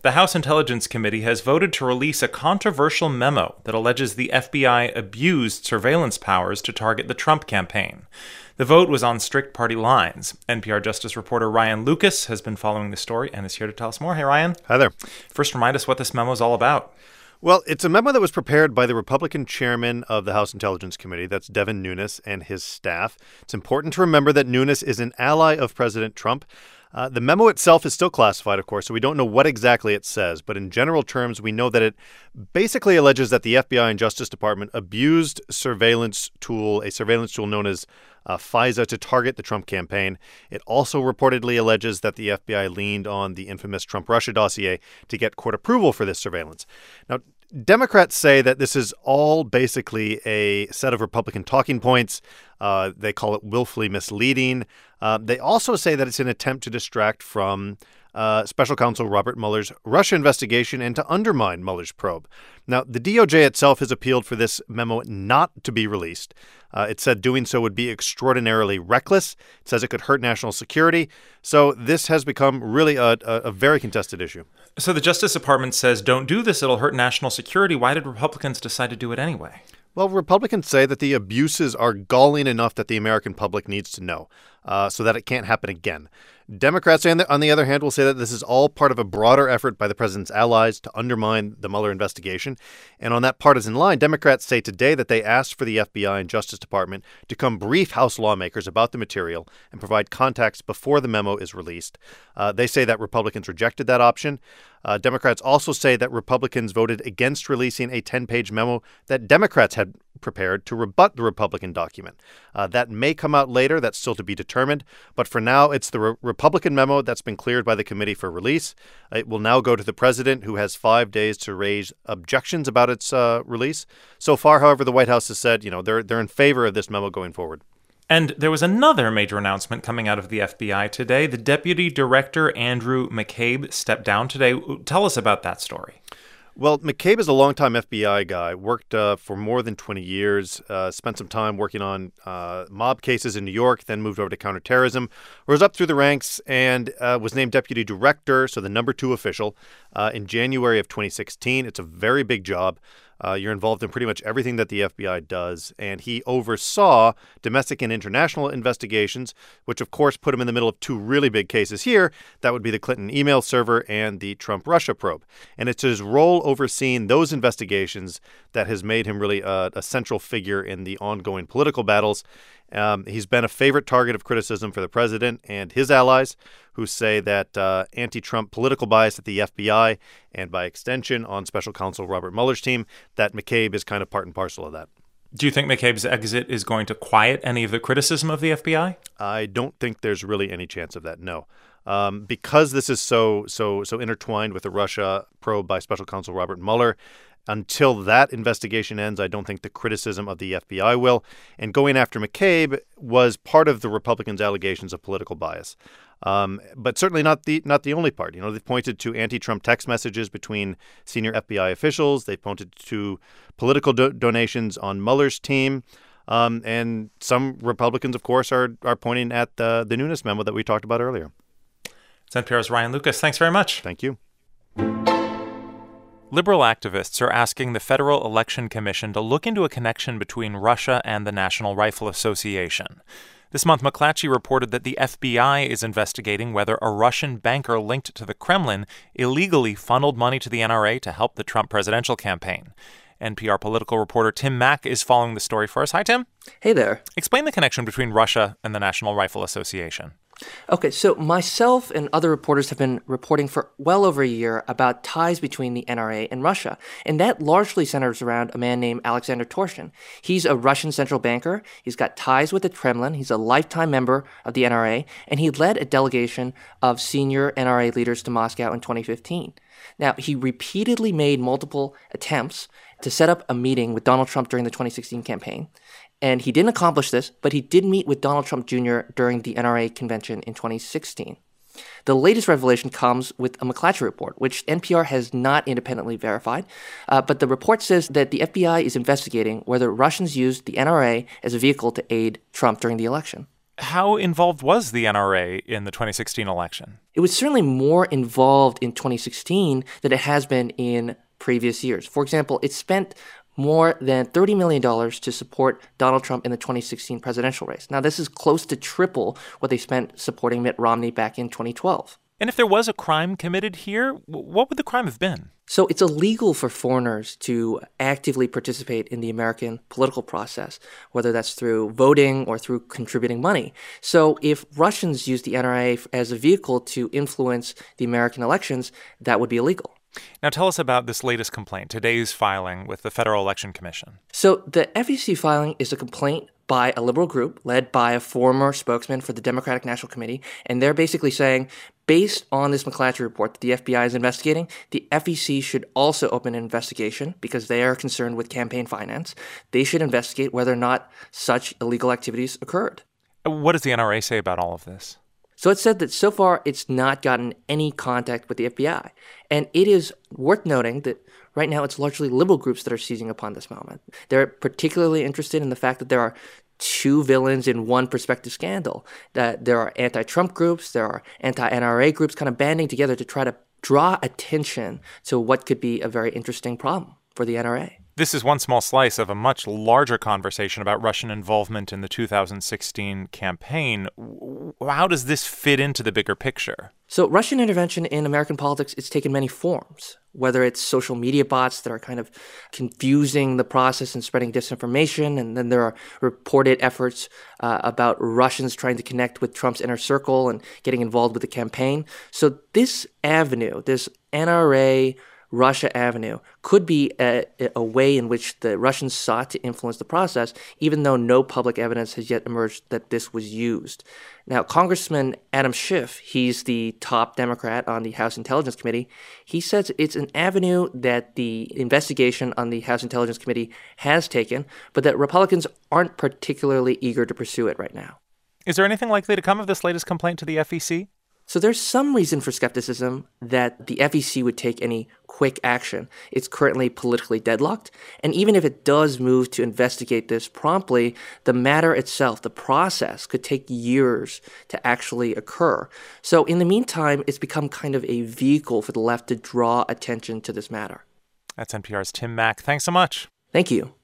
The House Intelligence Committee has voted to release a controversial memo that alleges the FBI abused surveillance powers to target the Trump campaign. The vote was on strict party lines. NPR Justice reporter Ryan Lucas has been following the story and is here to tell us more. Hey, Ryan. Hi there. First, remind us what this memo is all about. Well, it's a memo that was prepared by the Republican chairman of the House Intelligence Committee, that's Devin Nunes, and his staff. It's important to remember that Nunes is an ally of President Trump. The memo itself is still classified, of course, so we don't know what exactly it says. But in general terms, we know that it basically alleges that the FBI and Justice Department abused a surveillance tool known as FISA to target the Trump campaign. It also reportedly alleges that the FBI leaned on the infamous Trump-Russia dossier to get court approval for this surveillance. Now, Democrats say that this is all basically a set of Republican talking points. They call it willfully misleading. They also say that it's an attempt to distract from Special Counsel Robert Mueller's Russia investigation and to undermine Mueller's probe. Now, the DOJ itself has appealed for this memo not to be released. It said doing so would be extraordinarily reckless. It says it could hurt national security. So this has become really a very contested issue. So the Justice Department says, don't do this, it'll hurt national security. Why did Republicans decide to do it anyway? Well, Republicans say that the abuses are galling enough that the American public needs to know so that it can't happen again. Democrats, on the other hand, will say that this is all part of a broader effort by the president's allies to undermine the Mueller investigation. And on that partisan line, Democrats say today that they asked for the FBI and Justice Department to come brief House lawmakers about the material and provide context before the memo is released. They say that Republicans rejected that option. Democrats also say that Republicans voted against releasing a 10-page memo that Democrats had prepared to rebut the Republican document. That may come out later. That's still to be determined. But for now, it's the Republican memo that's been cleared by the committee for release. It will now go to the president, who has 5 days to raise objections about its release. So far, however, the White House has said, they're in favor of this memo going forward. And there was another major announcement coming out of the FBI today. The Deputy Director, Andrew McCabe, stepped down today. Tell us about that story. Well, McCabe is a longtime FBI guy, worked for more than 20 years, spent some time working on mob cases in New York, then moved over to counterterrorism, rose up through the ranks, and was named Deputy Director, so the number 2 official, in January of 2016. It's a very big job. You're involved in pretty much everything that the FBI does, and he oversaw domestic and international investigations, which, of course, put him in the middle of 2 really big cases here. That would be the Clinton email server and the Trump-Russia probe. And it's his role overseeing those investigations that has made him really a central figure in the ongoing political battles. He's been a favorite target of criticism for the president and his allies, who say that anti-Trump political bias at the FBI and, by extension, on Special Counsel Robert Mueller's team, that McCabe is kind of part and parcel of that. Do you think McCabe's exit is going to quiet any of the criticism of the FBI? I don't think there's really any chance of that, no. Because this is so intertwined with the Russia probe by Special Counsel Robert Mueller, until that investigation ends, I don't think the criticism of the FBI will. And going after McCabe was part of the Republicans' allegations of political bias. But certainly not the only part. They've pointed to anti-Trump text messages between senior FBI officials. They've pointed to political donations on Mueller's team. And some Republicans, of course, are pointing at the Nunes memo that we talked about earlier. It's NPR's Ryan Lucas. Thanks very much. Thank you. Liberal activists are asking the Federal Election Commission to look into a connection between Russia and the National Rifle Association. This month, McClatchy reported that the FBI is investigating whether a Russian banker linked to the Kremlin illegally funneled money to the NRA to help the Trump presidential campaign. NPR political reporter Tim Mak is following the story for us. Hi, Tim. Hey there. Explain the connection between Russia and the National Rifle Association. Okay, so myself and other reporters have been reporting for well over a year about ties between the NRA and Russia, and that largely centers around a man named Alexander Torshin. He's a Russian central banker, he's got ties with the Kremlin, he's a lifetime member of the NRA, and he led a delegation of senior NRA leaders to Moscow in 2015. Now, he repeatedly made multiple attempts to set up a meeting with Donald Trump during the 2016 campaign. And he didn't accomplish this, but he did meet with Donald Trump Jr. during the NRA convention in 2016. The latest revelation comes with a McClatchy report, which NPR has not independently verified. But the report says that the FBI is investigating whether Russians used the NRA as a vehicle to aid Trump during the election. How involved was the NRA in the 2016 election? It was certainly more involved in 2016 than it has been in previous years. For example, it spent more than $30 million to support Donald Trump in the 2016 presidential race. Now, this is close to triple what they spent supporting Mitt Romney back in 2012. And if there was a crime committed here, what would the crime have been? So it's illegal for foreigners to actively participate in the American political process, whether that's through voting or through contributing money. So if Russians use the NRA as a vehicle to influence the American elections, that would be illegal. Now tell us about this latest complaint, today's filing with the Federal Election Commission. So the FEC filing is a complaint by a liberal group led by a former spokesman for the Democratic National Committee, and they're basically saying, based on this McClatchy report that the FBI is investigating, the FEC should also open an investigation because they are concerned with campaign finance. They should investigate whether or not such illegal activities occurred. What does the NRA say about all of this? So it said that so far it's not gotten any contact with the FBI. And it is worth noting that right now it's largely liberal groups that are seizing upon this moment. They're particularly interested in the fact that there are two villains in one prospective scandal, that there are anti-Trump groups, there are anti-NRA groups kind of banding together to try to draw attention to what could be a very interesting problem for the NRA. This is one small slice of a much larger conversation about Russian involvement in the 2016 campaign. How does this fit into the bigger picture? So Russian intervention in American politics is taken many forms, whether it's social media bots that are kind of confusing the process and spreading disinformation, and then there are reported efforts about Russians trying to connect with Trump's inner circle and getting involved with the campaign. So this avenue, this NRA Russia avenue, could be a way in which the Russians sought to influence the process, even though no public evidence has yet emerged that this was used. Now, Congressman Adam Schiff, he's the top Democrat on the House Intelligence Committee, he says it's an avenue that the investigation on the House Intelligence Committee has taken, but that Republicans aren't particularly eager to pursue it right now. Is there anything likely to come of this latest complaint to the FEC? So there's some reason for skepticism that the FEC would take any quick action. It's currently politically deadlocked, and even if it does move to investigate this promptly, the matter itself, the process, could take years to actually occur. So in the meantime, it's become kind of a vehicle for the left to draw attention to this matter. That's NPR's Tim Mak. Thanks so much. Thank you.